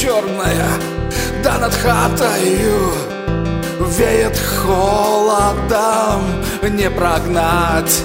черная, да над хатою веет холодом, не прогнать.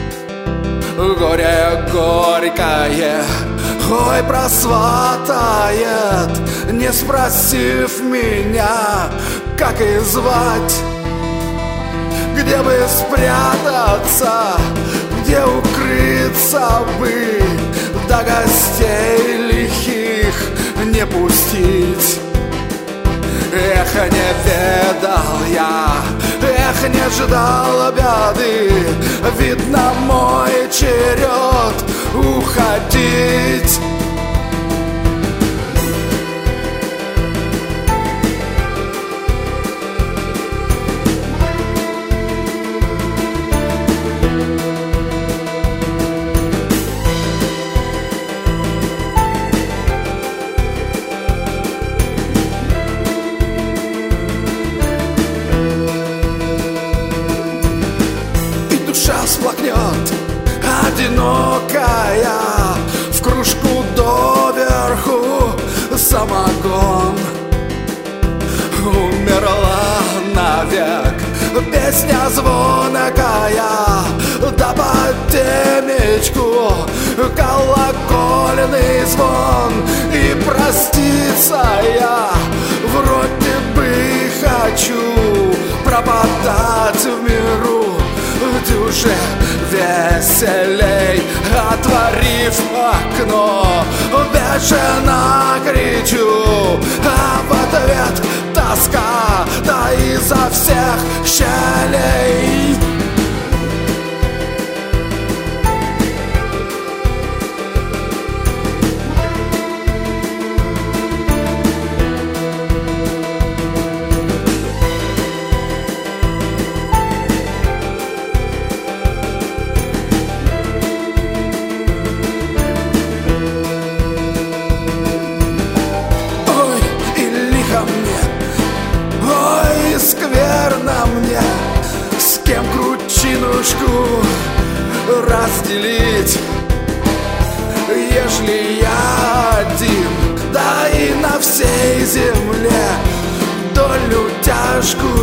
Горе горькое, ой, просватает, не спросив меня, как и звать. Где бы спрятаться, где укрыться бы, до гостей лихих не пустить. Эх, не ведал я, эх, не ждал беды, видно, мой черед уходить. Сплакнет одинокая, в кружку доверху самогон. Умерла навек песня звонкая, да под темечку колокольный звон. И проститься я вроде бы хочу, пропадать в миру дюже веселей. Отворив окно, бешено кричу, а в ответ тоска, да изо всех щелей. Скверно мне, с кем кручинушку разделить. Ежели я один, да и на всей земле долю тяжкую